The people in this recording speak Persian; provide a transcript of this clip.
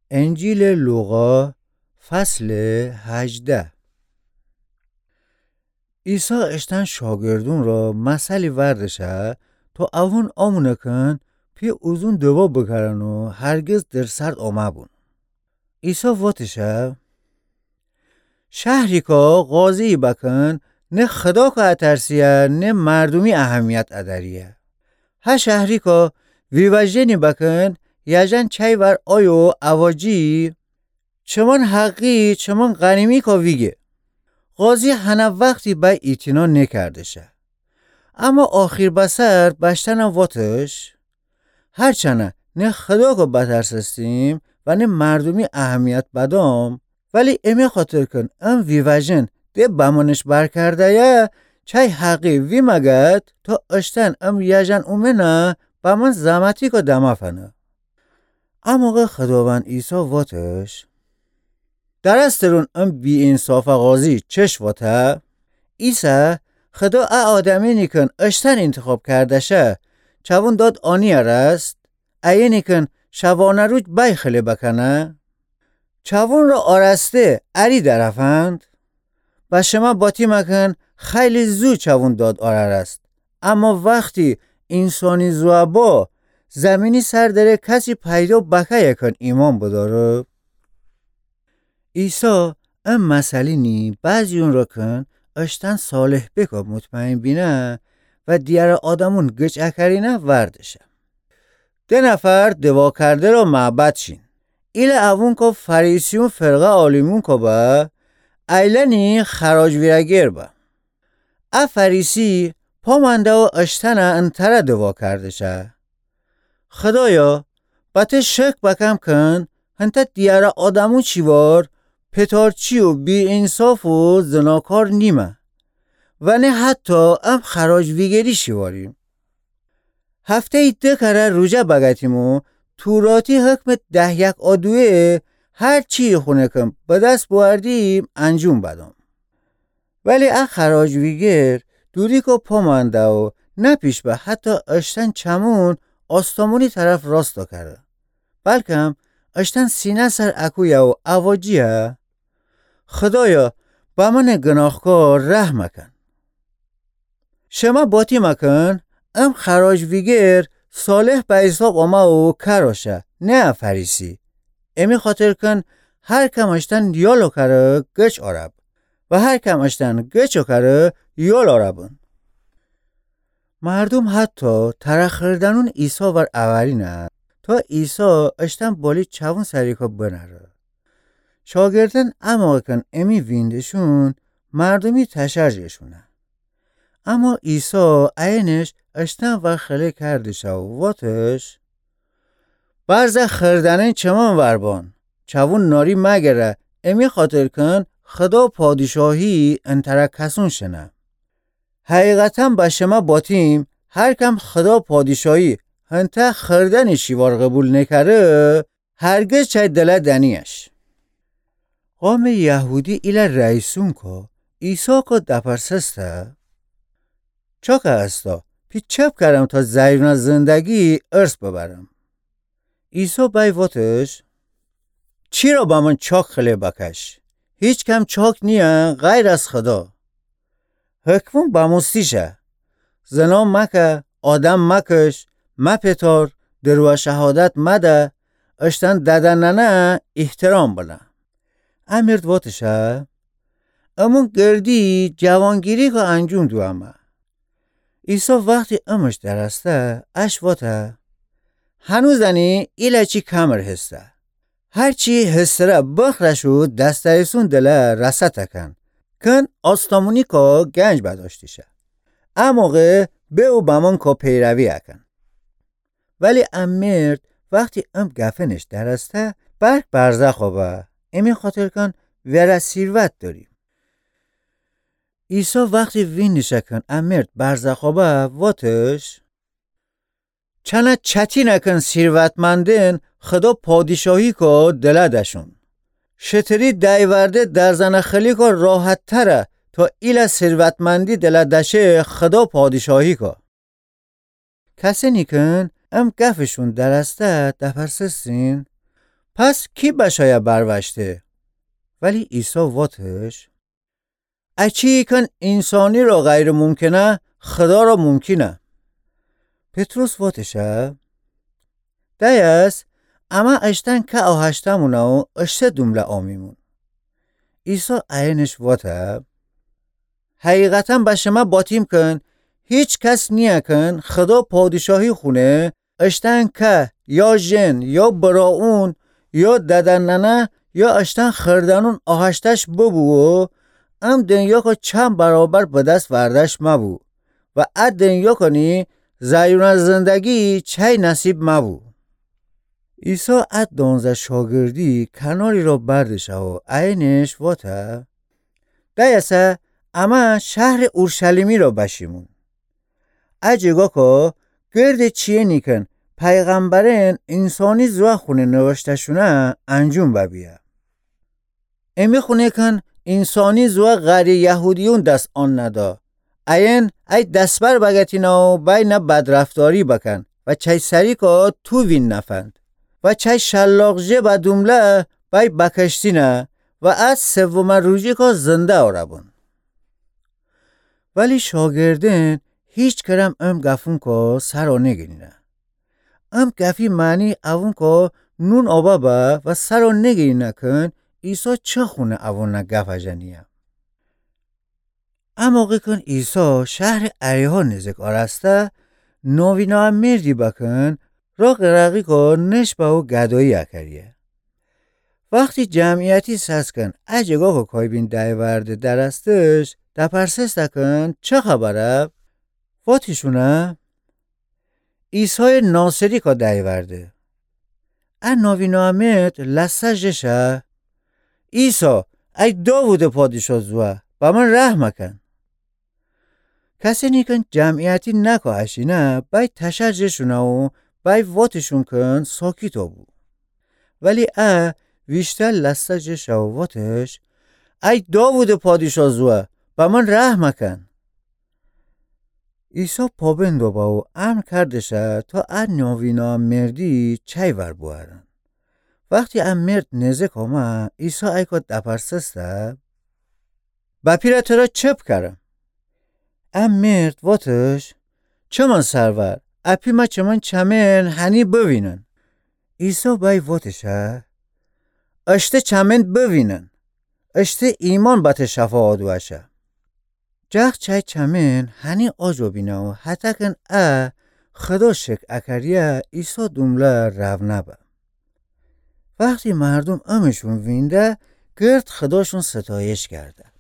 انجیل لوقا فصل 18. عیسی اشتن شاگردون را مسئله وردشه تا اون آمونه کن پی اوزون دوا بکرن و هرگز در سرد آمه بون. عیسی واتشه شهری که غازی بکن نه خدا که اترسیه نه مردمی اهمیت ادریه. ها شهری که ویوجنی بکن یجن چای ور آیو اواجی چمان حقی چمان غنیمی که ویگه. غازی هنه وقتی بای ایتینا نکرده شه. اما آخر بسر بشتن واتش هرچنه نه خدا که بترسستیم و نه مردمی اهمیت بدام ولی امی خاطر کن ام ویوژن ده بمانش برکرده یه چای حقی وی مگد تا اشتن ام یجن اومنه بمان زمتی که دمافنه. اما خداوند عیسی واتش درسترون ام بی انصاف غازی چش واته عیسی خدا آدمی نیکن اشتن انتخاب کرده شه چون داد آنی است ای نیکن شوانه روی بای خلی بکنه چون را آرسته اری درفند و شما باتی مکن خیلی زود چون داد آرر است اما وقتی انسانی زوابا زمینی سر داره کسی پیدا بکه یکن ایمان بداره. عیسی ام مسئله نی بعضی اون را کن اشتن صالح بکا مطمئن بینه و دیگر آدمون گچ اکرینه وردشه. 2 نفر دوا کرده را معبد شین. ایل اون که فریسیون فرقه عالمون که با ایلنی خراج ویرگیر با. فریسی پا منده و اشتنه انتره دوا کرده شه. خدایا بته شک بکم کن هنتا دیگر آدمون چیوار پتارچی و بی انصاف و زناکار نیمه و نه حتی ام خراج ویگری شواریم. هفته ایده کره روژه بگتیم و توراتی حکم 10 آدوه هر چی خونه کم به دست بوردیم انجام بدم. ولی خراج ویگر دوری که پا منده و نپیش به حتی اشتن چمون آستامونی طرف راستا کرده بلکه اشتن سینه سر اکویه و اواجیه. خدایا با من گناهکار رحم کن. شما باتی مکن ام خراج ویگر صالح به حساب آمه و کراشه نه فریسی امی خاطر کن هر کم اشتن یالو کره گچ عرب و هر کم اشتن گچو کره یال عربون. مردم حتی ترخردنون عیسی ور اولینه تا عیسی اشتن بالی چون سریکا بنره. شاگردن اما کن امی ویندشون مردمی تشرجشونه. اما عیسی اینش اشتن و خلی کرده شو واتش برز خردنه چمان وربان چون ناری مگره امی خاطر کن خدا پادشاهی انتره کسون شنه. حقیقتا با شما باتیم هر کم خدا پادشاهی هنته خردن شیوار قبول نکره هرگز چای دل دنیش. قوم یهودی ایل رئیسون که عیسی که دپرسسته چا که استا پی چپ کردم تا زیرون زندگی ارث ببرم. عیسی بای واتش چی را با من چاک خلی بکش هیچ کم چاک نیه غیر از خدا. حکمون با مستیشه زنا مکه آدم مکش مپتار درو شهادت مده اشتن ددننه احترام بله. امیرد واتشه امون گردی جوانگیری که انجام دو امه. عیسی وقتی امش درسته اش واته هنوزنی ایله چی کمر هسته هرچی هسته بخرشو دستایسون دله رسته کن آستامونی که گنج بداشتیشه اموقع به او بمان که پیروی اکن. ولی مرد وقتی گفنش درسته برک برزه خوبه امی خاطر کن وره سیروت داریم. عیسی وقتی وینشه کن مرد برزه خوبه واتش چنه چتی نکن سیروت مندن خدا پادشاهی که دله دشون شتری دایورده در زن خلی که راحت تره تا ایل ثروتمندی دل دشه خدا پادشاهی که. کسی نیکن ام گفشون درسته دپرسستین پس کی بشاید بروشته؟ ولی عیسی واتش اچی کن انسانی را غیر ممکنه خدا را ممکنه. پتروس واتشه دیس اما اشتن که آهشتمونه و اشته دومله آمیمون. عیسی اینش واته حقیقتا به شما باتیم کن هیچ کس نیه کن خدا پادشاهی خونه اشتن که یا جن یا براون یا ددننه یا اشتن خردنون آهشتش ببو ام دنیا که چند برابر به دست وردش مبو و اد دنیا کنی زیون زندگی چه نصیب مبو. عیسی اد 12 شاگردی کناری را بردشه و اینش واته دیسه اما شهر اورشلیمی را بشیمون. اجگاه که گرد چیه نیکن پیغمبرین انسانی زوا خونه نوشته شونه انجام ببیه. امی خونه کن انسانی زوا غیر یهودیون دست آن ندا. این ای دستبر بگتینا و بین بدرفتاری بکن و چای سری که تو وین نفند و چای شلاقجه با دومله بای بکشتینه و از سوم روزی که زنده آرابون. ولی شاگردین هیچ کرم ام گفون که سر نگینه. ام گفی معنی اون که نون آبا با و سر نگینه کن عیسی چه خونه اون نگفه جنیه. اما کن عیسی شهر اریحا نزدیک آرسته نوینا مردی بکن را قرقی که نشبه و گدایی اکریه. وقتی جمعیتی ساز کن اجگاه که کایبین دایورده درستش دپرسست کن چه خبره؟ واتیشونه؟ عیسی ناصری که دایورده. نوینا مرد لسه جشه عیسی ای داوود پادشاه زوه با من رحم کن. کسی نیکن جمعیتی نکاهشی نه بای تشجشونه و بای واتشون کن ساکیتو بو. ولی ویشتر لسته جشه و واتش ای داوود پادشاه زوه با من رحم کن. عیسی پابندو با و امر کردشه تا نوینا مردی چای ور بوارن. وقتی مرد نزدیک آمد عیسی ای که دپرسسته با پیرت را چپ کردم. مرد واتش چه من سرور اپی ما چه من چمن هنی ببینن. عیسی بای واتشه اشته چمن ببینن اشته ایمان بات شفاعت وشه. جخ چای چمن هنی آجو بینه و حتی کن خدا شک اکریه عیسی دومله رو نبه. وقتی مردم امشون وینده گرد خداشون ستایش کرده.